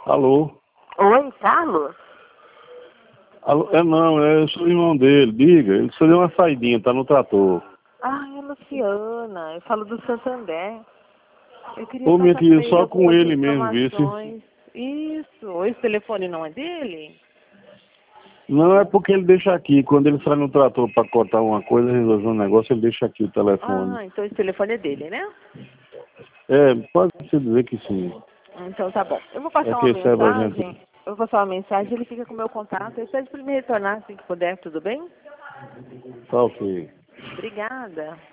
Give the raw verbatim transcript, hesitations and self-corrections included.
Alô? Oi, Carlos? Alô? É não, é, eu sou o irmão dele, diga. Ele só deu uma saidinha, tá no trator. Ah, é Luciana, eu falo do Santander. Eu queria Ô, minha passar para filha, ele só com algumas ele mesmo, viu? informações. Isso, esse telefone não é dele? Não é porque ele deixa aqui, quando ele sai no trator para cortar uma coisa, resolver um negócio, ele deixa aqui o telefone. Ah, então esse telefone é dele, né? É, pode se dizer que sim. Então tá bom. Eu vou É passar que uma recebe a gente. mensagem. Eu vou passar uma mensagem, ele fica com o meu contato. Eu pede para ele me retornar assim que puder, tudo bem? Tá ok. Obrigada.